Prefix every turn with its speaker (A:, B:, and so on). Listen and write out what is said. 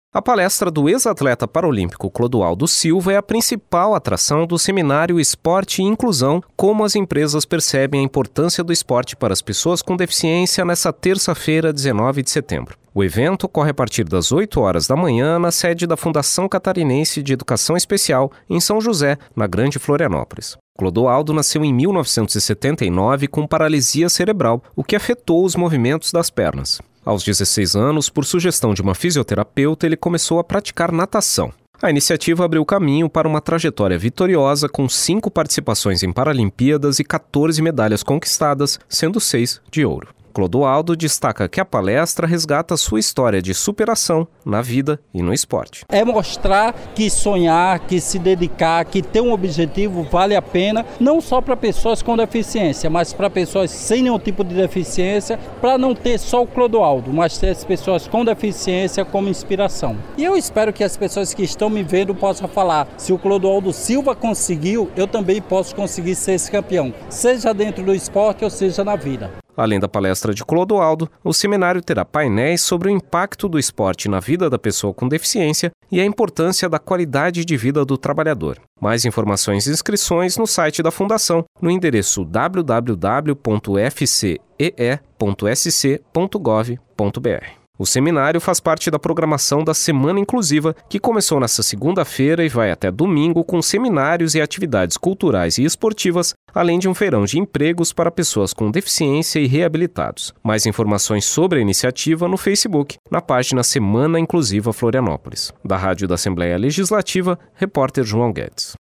A: A palestra do ex-atleta paralímpico Clodoaldo Silva é a principal atração do seminário Esporte e Inclusão, como as empresas percebem a importância do esporte para as pessoas com deficiência nesta terça-feira, 19 de setembro. O evento ocorre a partir das 8 horas da manhã na sede da Fundação Catarinense de Educação Especial, em São José, na Grande Florianópolis. Clodoaldo nasceu em 1979 com paralisia cerebral, o que afetou os movimentos das pernas. Aos 16 anos, por sugestão de uma fisioterapeuta, ele começou a praticar natação. A iniciativa abriu caminho para uma trajetória vitoriosa com 5 participações em Paralimpíadas e 14 medalhas conquistadas, sendo 6 de ouro. Clodoaldo destaca que a palestra resgata sua história de superação na vida e no esporte.
B: É mostrar que sonhar, que se dedicar, que ter um objetivo vale a pena, não só para pessoas com deficiência, mas para pessoas sem nenhum tipo de deficiência, para não ter só o Clodoaldo, mas ter as pessoas com deficiência como inspiração. E eu espero que as pessoas que estão me vendo possam falar, se o Clodoaldo Silva conseguiu, eu também posso conseguir ser esse campeão, seja dentro do esporte ou seja na vida.
A: Além da palestra de Clodoaldo, o seminário terá painéis sobre o impacto do esporte na vida da pessoa com deficiência e a importância da qualidade de vida do trabalhador. Mais informações e inscrições no site da Fundação, no endereço www.fcee.sc.gov.br. O seminário faz parte da programação da Semana Inclusiva, que começou nesta segunda-feira e vai até domingo com seminários e atividades culturais e esportivas, além de um feirão de empregos para pessoas com deficiência e reabilitados. Mais informações sobre a iniciativa no Facebook, na página Semana Inclusiva Florianópolis. Da Rádio da Assembleia Legislativa, repórter João Guedes.